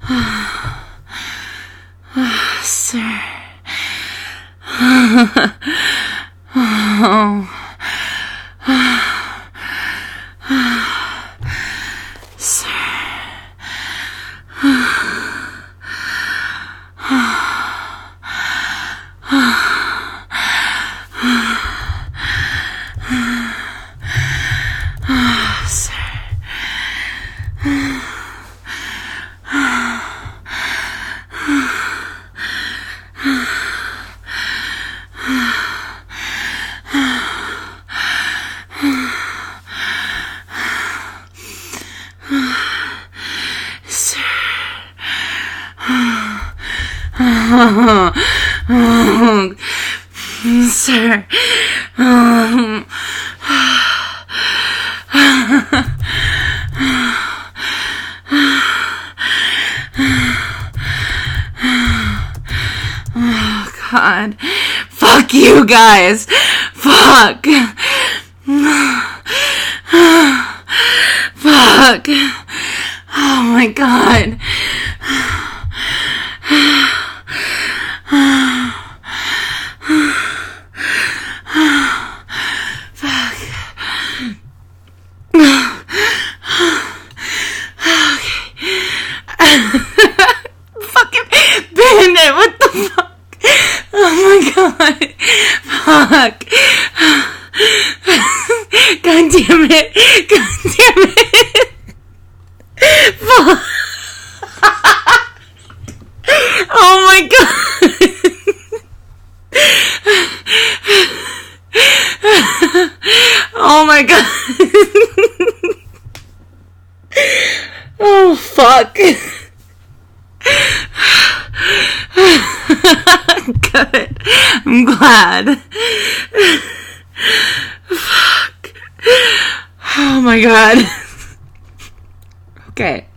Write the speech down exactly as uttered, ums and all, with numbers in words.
Sir. Oh. Sir. Oh, sir. Um, oh, God. Fuck you guys. Fuck. Fuck. Oh, my God. Fucking Bandit, what the fuck? Oh my God. Fuck. God damn it. God damn it. Fuck. Oh my God. Oh my God. Oh fuck. Good. I'm glad. Fuck. Oh my God. Okay.